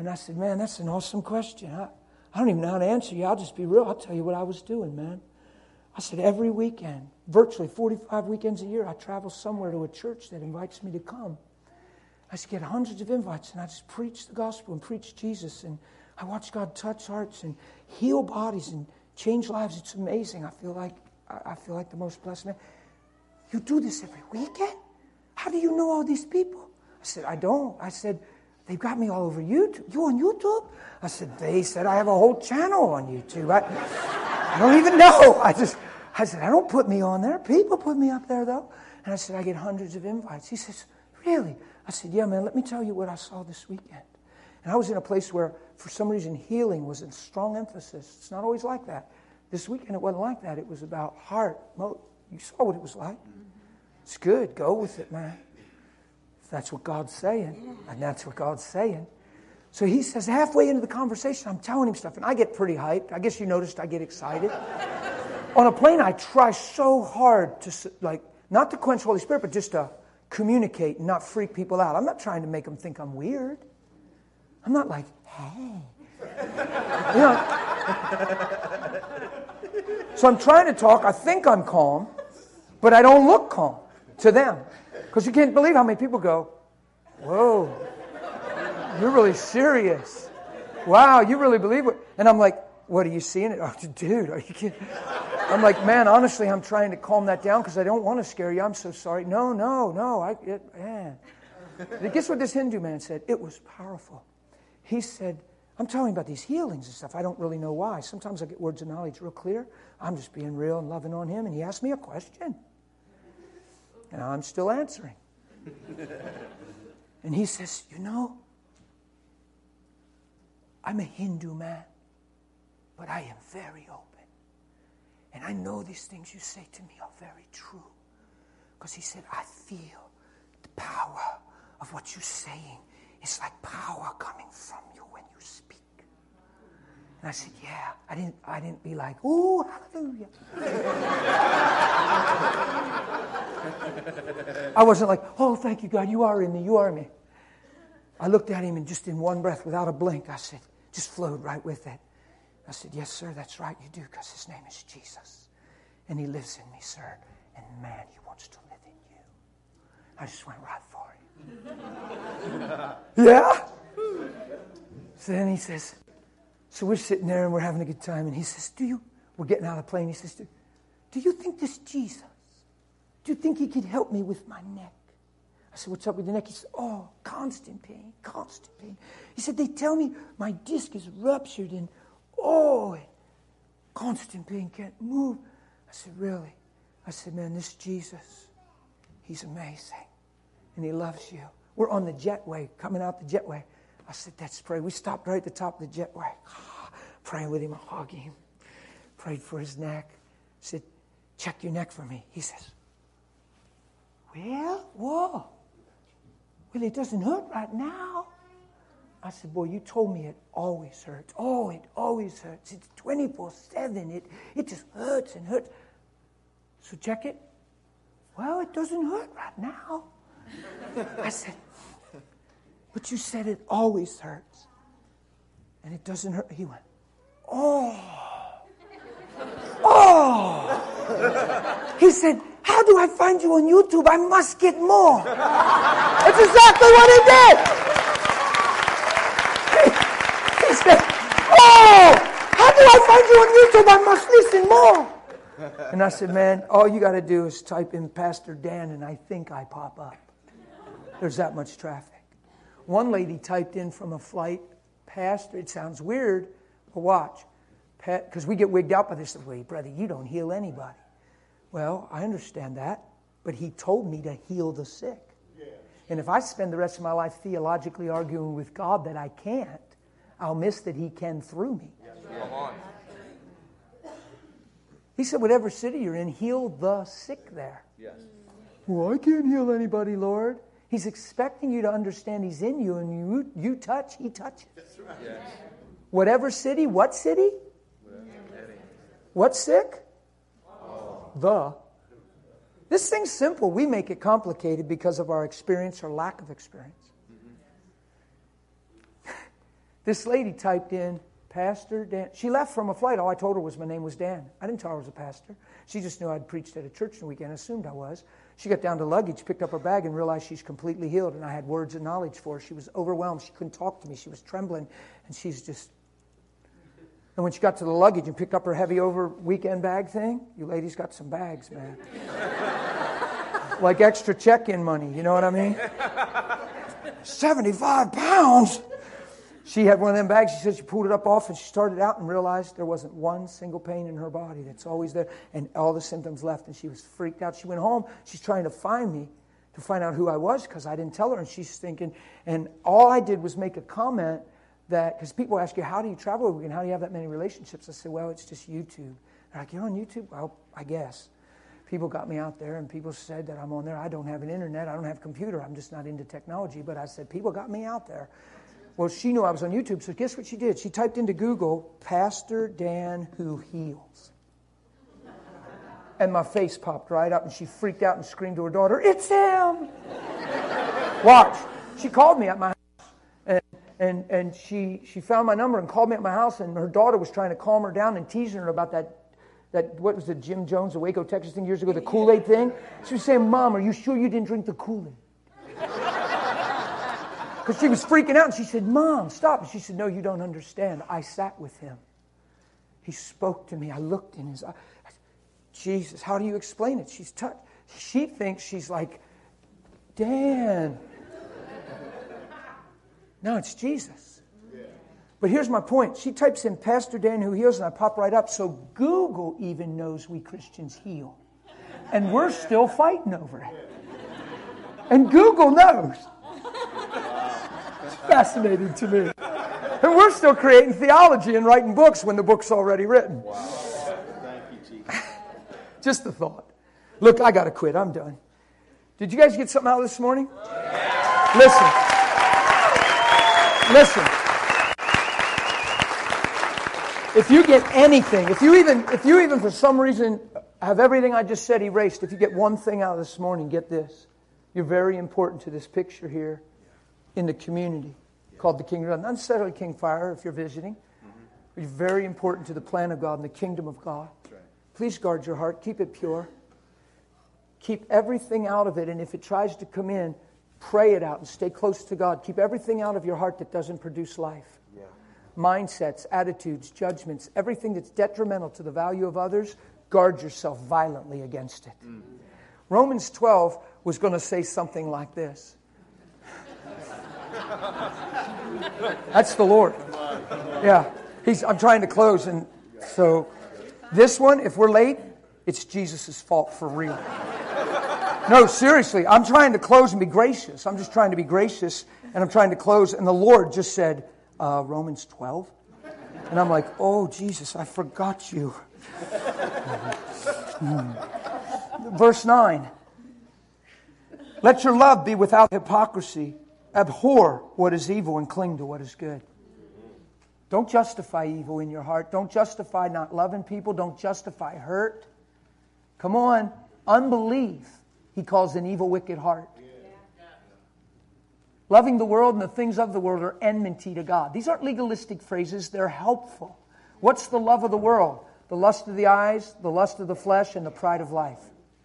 And I said, man, that's an awesome question. I, I don't even know how to answer you. I'll just be real. I'll tell you what I was doing, man. I said, every weekend, virtually forty-five weekends a year, I travel somewhere to a church that invites me to come. I just get hundreds of invites, and I just preach the gospel and preach Jesus. And I watch God touch hearts and heal bodies and change lives. It's amazing. I feel like I feel like the most blessed man. You do this every weekend? How do you know all these people? I said, I don't. I said, they've got me all over YouTube. You on YouTube? I said, they said I have a whole channel on YouTube. I, I don't even know. I just, I said, I don't put me on there. People put me up there, though. And I said, I get hundreds of invites. He says, really? I said, yeah, man, let me tell you what I saw this weekend. And I was in a place where, for some reason, healing was a strong emphasis. It's not always like that. This weekend, it wasn't like that. It was about heart. You saw what it was like. It's good. Go with it, man. If that's what God's saying, and that's what God's saying. So he says, halfway into the conversation, I'm telling him stuff, and I get pretty hyped. I guess you noticed I get excited. On a plane, I try so hard to, like, not to quench Holy Spirit, but just to communicate and not freak people out. I'm not trying to make them think I'm weird. I'm not like, hey. You know. So I'm trying to talk. I think I'm calm, but I don't look calm to them. Because you can't believe how many people go, whoa, you're really serious. Wow, you really believe it. And I'm like, what, are you seeing it? Oh, dude, are you kidding? I'm like, man, honestly, I'm trying to calm that down because I don't want to scare you. I'm so sorry. No, no, no. I, it, man. And guess what this Hindu man said? It was powerful. He said, I'm telling you about these healings and stuff. I don't really know why. Sometimes I get words of knowledge real clear. I'm just being real and loving on him. And he asked me a question. And I'm still answering. And he says, you know, I'm a Hindu man, but I am very open. And I know these things you say to me are very true. Because he said, I feel the power of what you're saying. It's like power coming from you when you speak. And I said, yeah. I didn't I didn't be like, ooh, hallelujah. I wasn't like, oh, thank you, God, you are in me, you are me. I looked at him and just in one breath, without a blink, I said, just flowed right with it. I said, yes, sir, that's right, you do, because his name is Jesus. And he lives in me, sir. And man, he wants to live in you. I just went right for it. Yeah? So then he says, so we're sitting there and we're having a good time. And he says, do you, we're getting out of the plane. He says, do, do you think this Jesus, do you think he could help me with my neck? I said, what's up with your neck? He said, oh, constant pain, constant pain. He said, they tell me my disc is ruptured and, oh, constant pain, can't move. I said, really? I said, man, this Jesus, he's amazing. And he loves you. We're on the jetway, coming out the jetway. I said, let's pray. We stopped right at the top of the jetway. Praying with him, hugging him. Prayed for his neck. Said, check your neck for me. He says, well, whoa. Well, it doesn't hurt right now. I said, boy, you told me it always hurts. Oh, it always hurts. It's twenty-four seven. It, it just hurts and hurts. So check it. Well, it doesn't hurt right now. I said, but you said it always hurts. And it doesn't hurt. He went, oh. Oh. He said, how do I find you on YouTube? I must get more. That's exactly what he did. He, he said, oh, how do I find you on YouTube? I must listen more. And I said, man, all you got to do is type in Pastor Dan and I think I pop up. There's that much traffic. One lady typed in from a flight, Pastor, it sounds weird, but watch. Because we get wigged out by this. Well, brother, you don't heal anybody. Well, I understand that, but he told me to heal the sick. Yeah. And if I spend the rest of my life theologically arguing with God that I can't, I'll miss that he can through me. Yes. Come on. He said, whatever city you're in, heal the sick there. Yes. Well, I can't heal anybody, Lord. He's expecting you to understand he's in you, and you you touch, he touches. That's right. Yes. Whatever city, what city? What's sick? The. This thing's simple. We make it complicated because of our experience or lack of experience. Mm-hmm. This lady typed in, Pastor Dan. She left from a flight. All I told her was my name was Dan. I didn't tell her I was a pastor. She just knew I'd preached at a church the weekend, assumed I was. She got down to luggage, picked up her bag, and realized she's completely healed. And I had words of knowledge for her. She was overwhelmed. She couldn't talk to me. She was trembling. And she's just... And when she got to the luggage and picked up her heavy over weekend bag thing, you ladies got some bags, man. Like extra check-in money, you know what I mean? seventy-five pounds! She had one of them bags. She said she pulled it up off and she started out and realized there wasn't one single pain in her body. That's always there. And all the symptoms left. And she was freaked out. She went home. She's trying to find me to find out who I was because I didn't tell her. And she's thinking, and all I did was make a comment that, because people ask you, how do you travel over and how do you have that many relationships? I said, well, it's just YouTube. They're like, you're on YouTube? Well, I guess. People got me out there and people said that I'm on there. I don't have an internet. I don't have a computer. I'm just not into technology. But I said, people got me out there. Well, she knew I was on YouTube, so guess what she did? She typed into Google, Pastor Dan Who Heals. And my face popped right up, and she freaked out and screamed to her daughter, it's him! Watch. She called me at my house, and, and, and she, she found my number and called me at my house, and her daughter was trying to calm her down and teasing her about that, that what was the Jim Jones, the Waco, Texas thing years ago, the Kool-Aid thing. She was saying, Mom, are you sure you didn't drink the Kool-Aid? Because she was freaking out, and she said, Mom, stop. And she said, no, you don't understand. I sat with him. He spoke to me. I looked in his eyes. Jesus, how do you explain it? She's touched. She thinks she's like, Dan. No, it's Jesus. But here's my point. She types in Pastor Dan Who Heals, and I pop right up. So Google even knows we Christians heal. And we're still fighting over it. And Google knows. Fascinating to me. And we're still creating theology and writing books when the book's already written. Wow. Thank you, Jesus. Just a thought. Look, I got to quit. I'm done. Did you guys get something out of this morning? Yeah. Listen. Listen. If you get anything, if you even, if you even for some reason have everything I just said erased, if you get one thing out of this morning, get this. You're very important to this picture here in the community called the Kingdom of God. Not necessarily King Fire if you're visiting. Mm-hmm. You're very important to the plan of God and the kingdom of God. That's right. Please guard your heart. Keep it pure. Keep everything out of it. And if it tries to come in, pray it out and stay close to God. Keep everything out of your heart that doesn't produce life. Yeah. Mindsets, attitudes, judgments, everything that's detrimental to the value of others, guard yourself violently against it. Mm. Romans twelve was going to say something like this. That's the Lord. Yeah. He's, I'm trying to close. And so this one, if we're late, it's Jesus' fault for real. No, seriously. I'm trying to close and be gracious. I'm just trying to be gracious. And I'm trying to close. And the Lord just said, uh, Romans twelve. And I'm like, oh, Jesus, I forgot you. Verse nine. Let your love be without hypocrisy. Abhor what is evil and cling to what is good. Don't justify evil in your heart. Don't justify not loving people. Don't justify hurt. Come on. Unbelief, he calls an evil, wicked heart. Loving the world and the things of the world are enmity to God. These aren't legalistic phrases. They're helpful. What's the love of the world? The lust of the eyes, the lust of the flesh, and the pride of life.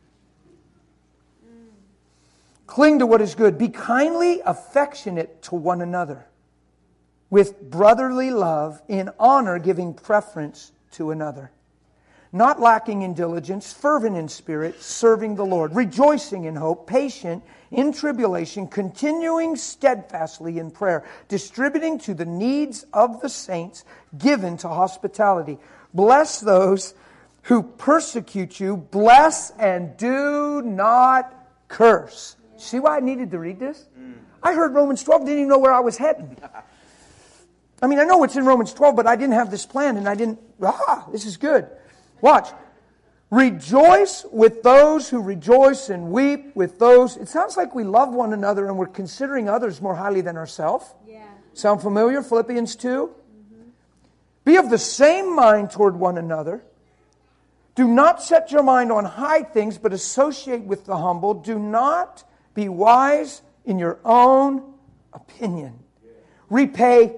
Cling to what is good. Be kindly affectionate to one another. With brotherly love, in honor giving preference to another. Not lacking in diligence, fervent in spirit, serving the Lord. Rejoicing in hope, patient in tribulation, continuing steadfastly in prayer. Distributing to the needs of the saints, given to hospitality. Bless those who persecute you. Bless and do not curse. See why I needed to read this? Mm. I heard Romans twelve, didn't even know where I was heading. I mean, I know it's in Romans twelve, but I didn't have this plan, and I didn't, ah, this is good. Watch. Rejoice with those who rejoice and weep with those. It sounds like we love one another and we're considering others more highly than ourselves. Yeah. Sound familiar? Philippians two. Mm-hmm. Be of the same mind toward one another. Do not set your mind on high things, but associate with the humble. Do not be wise in your own opinion. Repay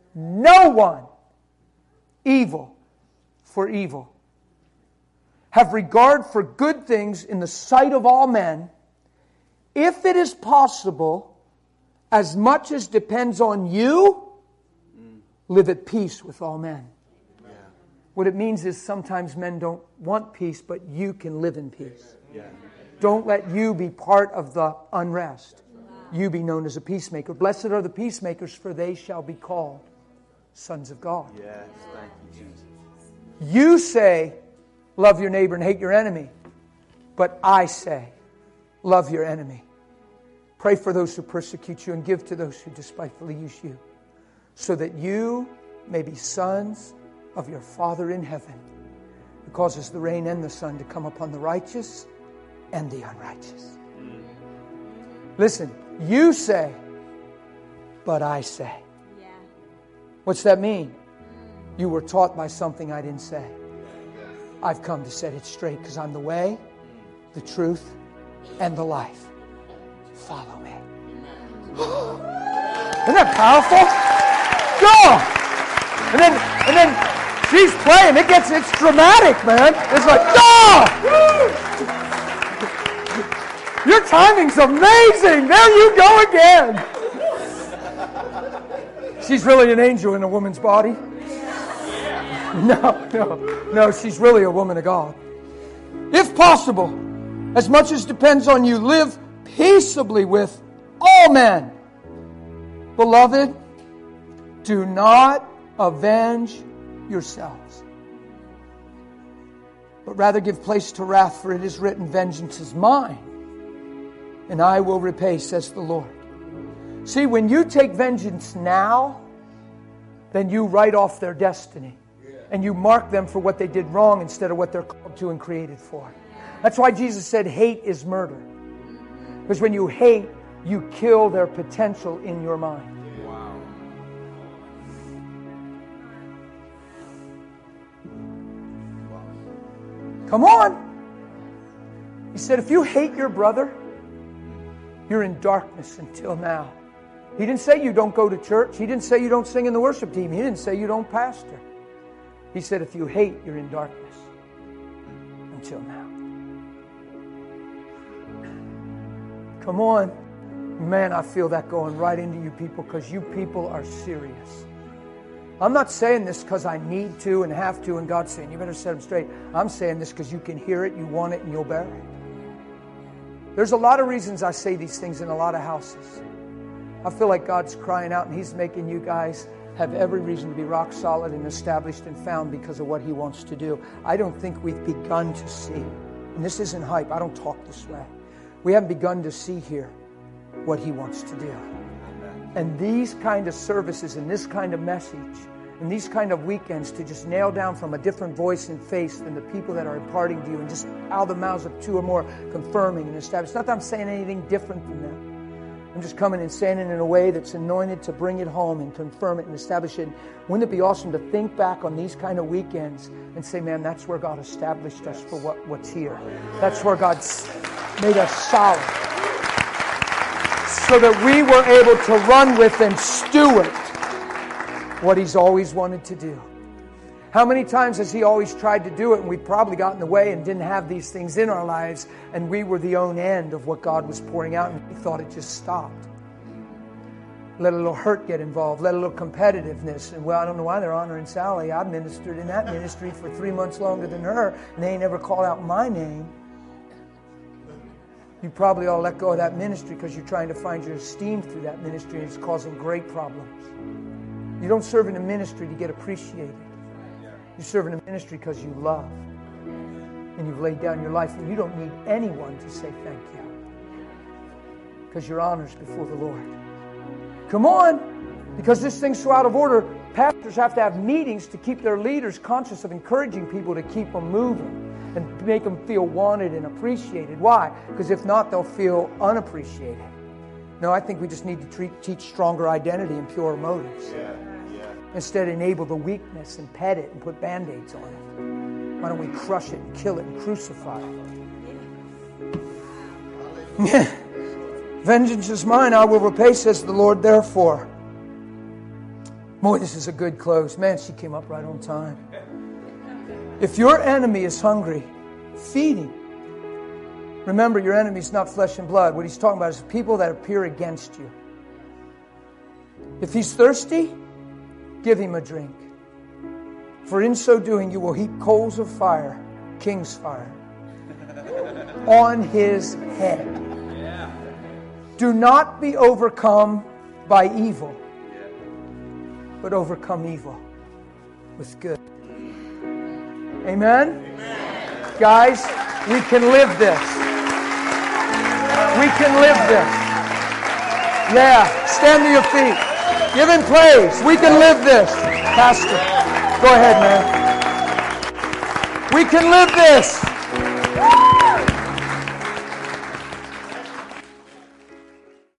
no one evil for evil. Have regard for good things in the sight of all men. If it is possible, as much as depends on you, live at peace with all men. Yeah. What it means is sometimes men don't want peace, but you can live in peace. Yeah. Don't let you be part of the unrest. You be known as a peacemaker. Blessed are the peacemakers, for they shall be called sons of God. Yes, thank you, Jesus. You say, love your neighbor and hate your enemy. But I say, love your enemy. Pray for those who persecute you and give to those who despitefully use you, so that you may be sons of your Father in heaven, who causes the rain and the sun to come upon the righteous and the unrighteous. Listen, you say, but I say. Yeah. What's that mean? You were taught by something I didn't say. I've come to set it straight because I'm the way, the truth, and the life. Follow me. Isn't that powerful? Go! And then, and then she's playing. It gets, it's dramatic, man. It's like, go! Your timing's amazing. There you go again. She's really an angel in a woman's body. No, no, no. She's really a woman of God. If possible, as much as depends on you, live peaceably with all men. Beloved, do not avenge yourselves, but rather give place to wrath, for it is written, vengeance is mine, and I will repay, says the Lord. See, when you take vengeance now, then you write off their destiny. And you mark them for what they did wrong instead of what they're called to and created for. That's why Jesus said hate is murder. Because when you hate, you kill their potential in your mind. Wow. Come on. He said, if you hate your brother, you're in darkness until now. He didn't say you don't go to church. He didn't say you don't sing in the worship team. He didn't say you don't pastor. He said, if you hate, you're in darkness until now. Come on. Man, I feel that going right into you people because you people are serious. I'm not saying this because I need to and have to and God's saying, you better set them straight. I'm saying this because you can hear it, you want it, and you'll bear it. There's a lot of reasons I say these things in a lot of houses. I feel like God's crying out and He's making you guys have every reason to be rock solid and established and found because of what He wants to do. I don't think we've begun to see, and this isn't hype, I don't talk this way. We haven't begun to see here what He wants to do. And these kind of services and this kind of message and these kind of weekends to just nail down from a different voice and face than the people that are imparting to you and just out of the mouths of two or more confirming and establishing. Not that I'm saying anything different than that. I'm just coming and saying it in a way that's anointed to bring it home and confirm it and establish it. Wouldn't it be awesome to think back on these kind of weekends and say, man, that's where God established us for what, what's here. That's where God's made us solid. So that we were able to run with and steward what He's always wanted to do. How many times has He always tried to do it and we probably got in the way and didn't have these things in our lives and we were the own end of what God was pouring out and we thought it just stopped. Let a little hurt get involved, let a little competitiveness. And well, I don't know why they're honoring Sally. I've ministered in that ministry for three months longer than her and they ain't ever called out my name. You probably all let go of that ministry because you're trying to find your esteem through that ministry and it's causing great problems. You don't serve in a ministry to get appreciated. You serve in a ministry because you love. And you've laid down your life and you don't need anyone to say thank you. Because your honor's before the Lord. Come on! Because this thing's so out of order, pastors have to have meetings to keep their leaders conscious of encouraging people to keep them moving and make them feel wanted and appreciated. Why? Because if not, they'll feel unappreciated. No, I think we just need to treat, teach stronger identity and purer motives. Yeah. Instead, enable the weakness and pet it and put Band-Aids on it. Why don't we crush it and kill it and crucify it? Vengeance is mine, I will repay, says the Lord. Therefore, Boy, this is a good close. Man, she came up right on time. If your enemy is hungry, feed him. Remember, your enemy is not flesh and blood. What he's talking about is people that appear against you. If he's thirsty, give him a drink. For in so doing, you will heap coals of fire, king's fire, on his head. Do not be overcome by evil, but overcome evil with good. Amen? Amen? Guys, we can live this. We can live this. Yeah, stand to your feet. Give him praise. We can live this. Pastor, go ahead, man. We can live this.